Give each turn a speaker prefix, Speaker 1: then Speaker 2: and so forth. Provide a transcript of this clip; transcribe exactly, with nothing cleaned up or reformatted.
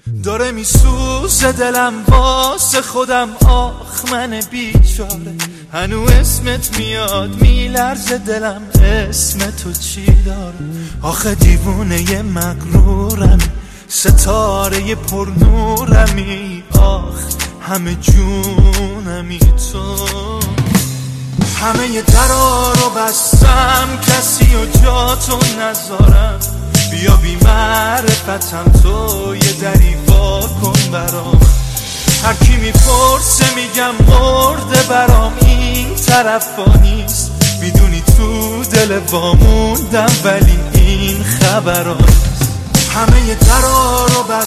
Speaker 1: داره میسوزه دلم واسه خودم، آخ من بیچاره. هنو اسمت میاد میلرزه دلم، اسم تو چی داره؟ آخه دیوونه ی مغرورم، ستاره پرنورمی، آخ همه جونمی تو. همه ی درا رو بستم، کسی و جا تو نذارم. بیا بی معرفتم تو یه دری وا کن برام. هر کی میپرسه میگم مرده برام، این طرفا نیست. میدونی تو دل واموندم ولی این خبران. همه ی درا رو